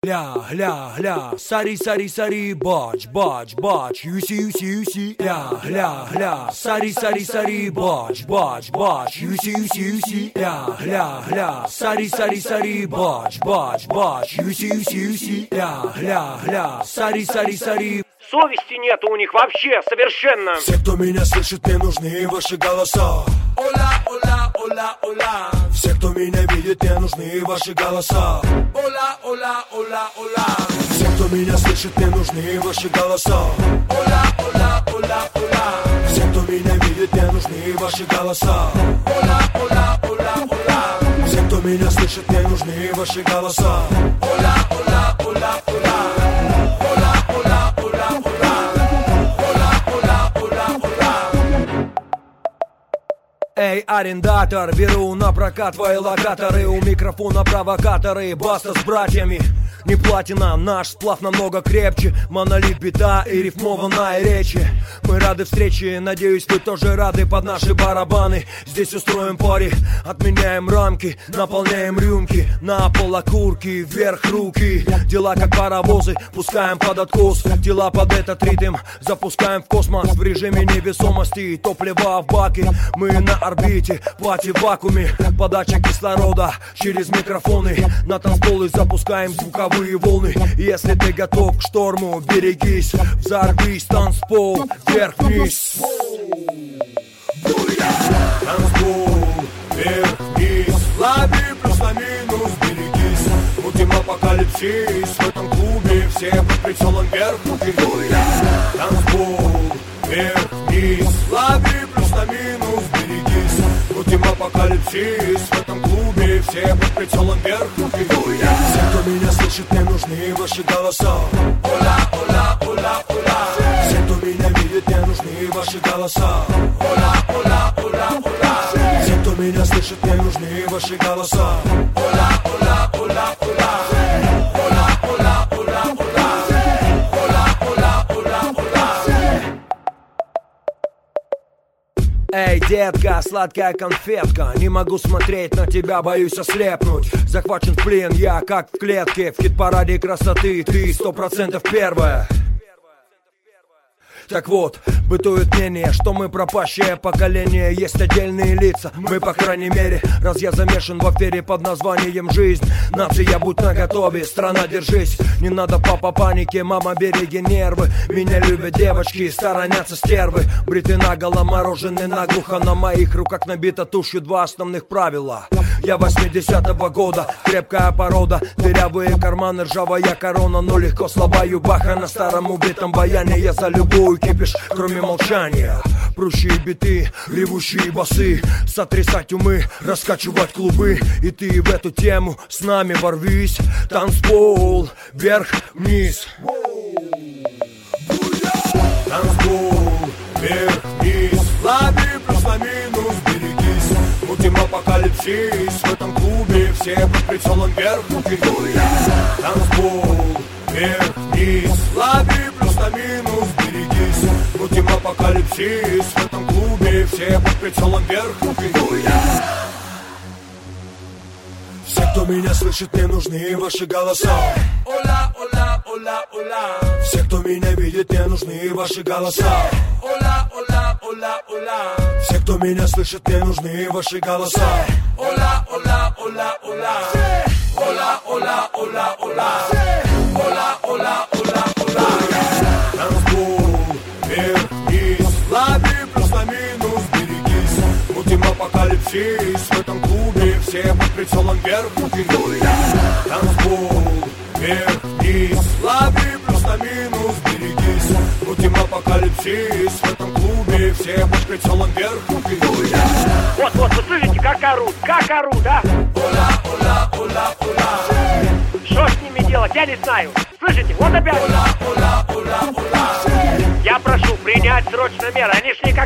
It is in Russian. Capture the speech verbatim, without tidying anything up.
Ля, ля, ля, сари, сари, сари, бач, бач, бач, юси, юси, юси. Ля, ля, ля, сари, сари, сари, бач, бач, бач, юси, юси, юси. Ля, ля, ля, сари, сари, сари, бач, бач, бач, юси, юси, юси. Ля, ля, ля, сари, сари, сари. Совести нету у них вообще, совершенно. Все, кто меня слышит, мне нужны ваши голоса. Ола, ола, ола, ола. Все, кто меня видит, мне нужны ваши голоса. Ола, ола, ола, ола. Все, кто меня слышит, мне нужны ваши голоса. Ола, ола, ола, ола. Все, кто меня видит, мне нужны ваши голоса. Ола, ола, ола, ола. Все, кто меня слышит, мне нужны ваши голоса. Ола, ола, ола, ола. Эй, арендатор, беру на прокат твои локаторы. У микрофона провокаторы, баста с братьями. Не платина, наш сплав намного крепче. Монолит, бита и рифмованная речи. Мы рады встрече, надеюсь, вы тоже рады под наши барабаны. Здесь устроим пари, отменяем рамки, наполняем рюмки. На пол окурки, вверх руки. Дела как паровозы, пускаем под откос. Дела под этот ритм, запускаем в космос. В режиме невесомости, топливо в баке. Мы на орбите, пати в вакууме. Подача кислорода через микрофоны. На танцполы запускаем звуковые волны. Если ты готов к шторму, берегись. Взорвись, танцпол, вверх-вниз. Танцпол, вверх-вниз. Лови плюс на минус, берегись. Мутим апокалипсис. В этом клубе все под прицелом вверх. Танцпол, вверх-вниз. Лови плюс на минус, берегись. Мутим апокалипсис. В этом клубе все под прицелом вверх. Все, кто меня слышит, мне нужны ваши голоса. Ола, ола, ола, ола. Все, кто меня видит, мне нужны ваши голоса. Ола, ола, ола, ола. Все, кто меня слышит, мне нужны ваши голоса. Ола, ола, ола, ола. Ола, ола, ола, ола. Ола, ола, ола, ола. Эй, детка, сладкая конфетка. Не могу смотреть на тебя, боюсь ослепнуть. Захвачен в плен, я как в клетке. В хит-параде красоты ты сто процентов первая. Так вот, бытует мнение, что мы пропащее поколение. Есть отдельные лица, мы по крайней мере. Раз я замешан в афере под названием «Жизнь». Нация, будь наготове, страна, держись. Не надо, папа, паники, мама, береги нервы. Меня любят девочки, сторонятся стервы. Бритый наголо, мороженый наглухо. На моих руках набито тушью два основных правила. Я восьмидесятого года, крепкая порода. Дырявые карманы, ржавая корона. Но легко слабаю баха на старом убитом баяне. Я за любую кипиш, кроме молчания. Прущие биты, ревущие басы. Сотрясать умы, раскачивать клубы. И ты в эту тему с нами ворвись. Танцпол, вверх-вниз. Танцпол, вверх-вниз. Лови плюс на минус, берегись. Мутим апокалипсис. В этом клубе все под прицелом вверх. Танцпол, вверх-вниз. Лови плюс на минус, берегись. Мутим апокалипсис. В этом клубе все под прицелом вверх. Все, кто меня слышит, мне нужны ваши голоса. Ола, ола, ола, ола. Все, кто меня видит, мне нужны ваши голоса. Ола, ола, ола, ола. Все, кто меня слышит, мне нужны ваши голоса. Ола, ола, ола, ола. Ола, ола, ола, ола. Ола, ола, ола, ола. Танцпол, вверх-вниз. Лови плюс на минус, берегись. Мутим апокалипсис. В этом клубе все под прицелом вверх. Танцпол, вверх-вниз. Лови плюс на минус, берегись. Мутим апокалипсис. В этом клубе все под прицелом вверх. Вот, вот, вы слышите, как орут, как орут, да? Ола, ола, ола, ола. Что с ними делать, я не знаю. Слышите, вот опять. Ола, ола, ола, ола. Я прошу принять срочно меры, они ж никак